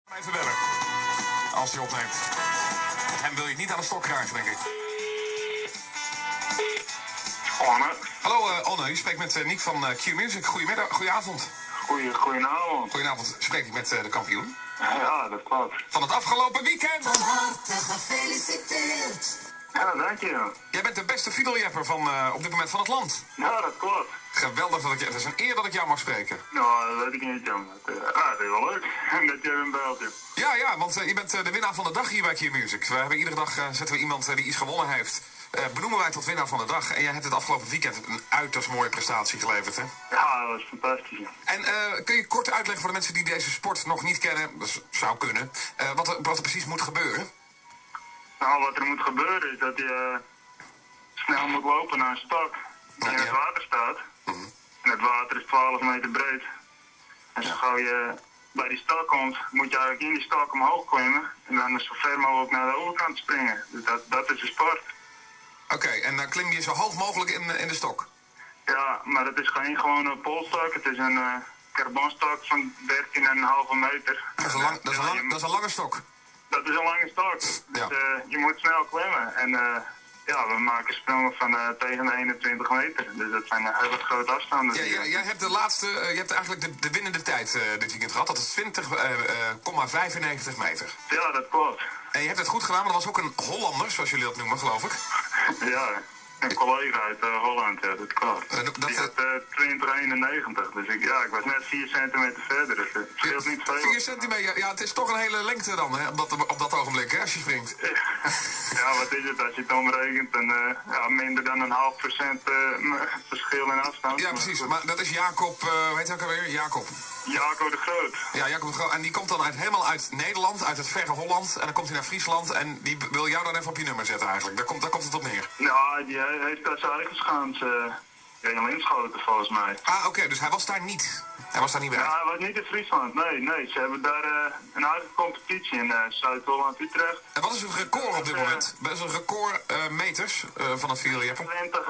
Even bellen. Als hij opneemt. Hem wil je niet aan de stok krijgen, denk ik. Onne. Hallo Onne, u spreekt met Nick van Q-Music. Goedemiddag, goedenavond. Goedenavond. Goedenavond, spreek ik met de kampioen. Ja, dat klopt. Van het afgelopen weekend. Van harte gefeliciteerd. Ja, dank je. Jij bent de beste fiedeljapper van op dit moment van het land. Ja, dat klopt. Geweldig dat het is een eer dat ik jou mag spreken. Nou, dat weet ik niet, Jan. Dat is wel leuk. Dat jij een belt, joh. Ja, want je bent de winnaar van de dag hier bij Q-Music. We hebben iedere dag zetten we iemand die iets gewonnen heeft. Benoemen wij tot winnaar van de dag. En jij hebt het afgelopen weekend een uiterst mooie prestatie geleverd, hè? Ja, dat was fantastisch. Ja. En kun je kort uitleggen voor de mensen die deze sport nog niet kennen, dat zou kunnen, wat er precies moet gebeuren? Nou, wat er moet gebeuren is dat je snel moet lopen naar een stok die in het water staat. En het water is 12 meter breed. En zo gauw je bij die stok komt, moet je eigenlijk in die stok omhoog klimmen. En dan zo ver mogelijk naar de overkant springen. Dus dat is de sport. Oké, en dan klim je zo hoog mogelijk in de stok? Ja, maar het is geen gewone polstok. Het is een carbonstok van 13,5 meter. Dat is een lange stok. Dat is een lange stok. Dus Ja. je moet snel klimmen. En ja, we maken sprongen van tegen de 21 meter. Dus dat zijn hele grote afstanden. Ja, jij hebt je hebt eigenlijk de winnende tijd dit weekend gehad. Dat is 20,95 meter. Ja, dat klopt. En je hebt het goed gedaan, maar dat was ook een Hollander, zoals jullie dat noemen, geloof ik. Ja, een collega uit Holland, ja, dat klopt. Die had 20,91. Dus ik was net 4 centimeter verder. Dus het scheelt niet veel. 4 centimeter, ja, het is toch een hele lengte dan, hè, op dat ogenblik, hè, als je springt. Ja, wat is het als je het omrekent? Minder dan een half procent verschil in afstand. Ja, precies. Maar dat is Jacob, weet je ook alweer? Jacob de Groot. Ja, Jacob de Groot. En die komt dan helemaal uit Nederland, uit het verre Holland. En dan komt hij naar Friesland en die wil jou dan even op je nummer zetten eigenlijk. Daar komt het op neer. Nou, die heeft daar zijn eigen schaans in Linschoten volgens mij. Ah, oké, dus hij was daar niet. Hij was daar niet bij. Ja, hij was niet in Friesland. Nee. Ze hebben daar een eigen competitie in Zuid-Holland, Utrecht. En wat is het record op dit moment? Wat is een record meters van het fiedeljappen?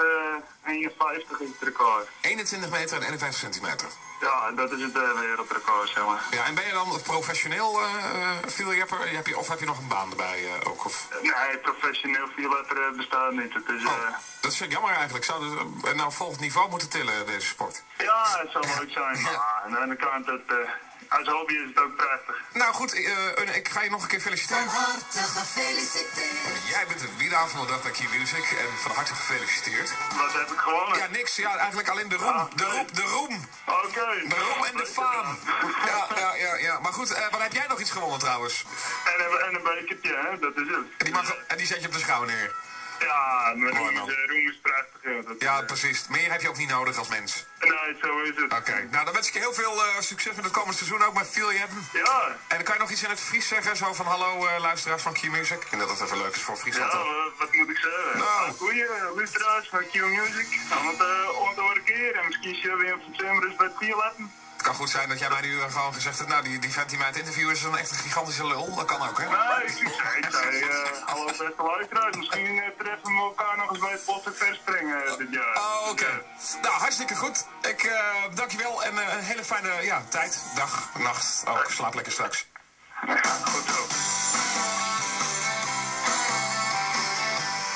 21 is het record. 21 meter en 51 centimeter. Ja, dat is het wereldrecord, zeg maar. Ja, en ben je dan professioneel fiedeljapper? Of heb je nog een baan erbij ook? Of? Nee, professioneel fiedeljapper bestaat niet. Het is, dat is jammer eigenlijk. Zou het nou volgend niveau moeten tillen, deze sport? Ja, het zou leuk zijn. Maar aan de andere kant, als hobby is het ook prachtig. Nou goed, ik ga je nog een keer feliciteren. Van harte gefeliciteerd. Jij bent de winnaar van de dag bij Q-Music en van harte gefeliciteerd. Wat heb ik gewonnen? Ja, niks. Ja, eigenlijk alleen de roem. De roem. Oké. De roem en de faam. Ja. Maar goed, wat heb jij nog iets gewonnen trouwens? En een bekertje, hè? Dat is het. En die zet je op de schouw neer. Ja, maar Mooi, roem is prachtig, joh. Ja, precies. Meer heb je ook niet nodig als mens. Nee, zo is het. Oké. Nou, dan wens ik je heel veel succes met het komende seizoen ook met fiedeljappen. Ja. En dan kan je nog iets in het Fries zeggen, zo van hallo luisteraars van Q-Music. Ik denk dat dat even leuk is voor Friesland. Ja, wat moet ik zeggen? Nou. Goeie luisteraars van Q-Music. Want om een keer en misschien zullen we in september eens bij het fiedeljappen. Het kan goed zijn dat jij mij nu gewoon gezegd hebt, nou, die vent die mij het interview is een echt een gigantische lul. Dat kan ook, hè? Nee, ik zei, hallo beste luisteraars, misschien treffen we elkaar nog eens bij het Bosse Verspringen dit jaar. Oh, oké. Nou, hartstikke goed. Ik dank je wel en een hele fijne tijd, dag, nacht. Ook slaap lekker straks. Ja, goed zo.